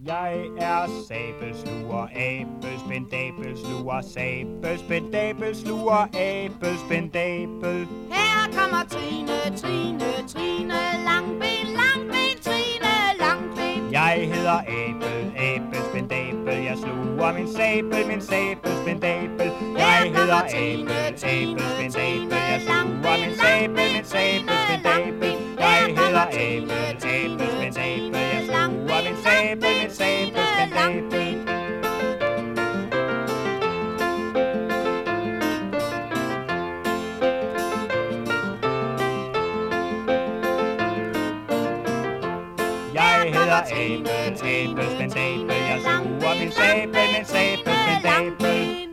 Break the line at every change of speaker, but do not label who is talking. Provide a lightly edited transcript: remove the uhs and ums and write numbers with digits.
Jeg er sabelsluger, abelspendabelsluger, sabelspendabelsluger, abelspendabel.
Her kommer Trine, Trine, Trine, Langben, Langben, Trine, Langben.
Jeg hedder abelspendabel, jeg sluger min sabelspendabel. Jeg hedder abelspendabel, jeg sluger min sabelspendabel. Jeg hedder abelspendabel, jeg sluger min sabelspendabel. Jeg hedder abelspendabel, jeg sluger min sabelspendabel.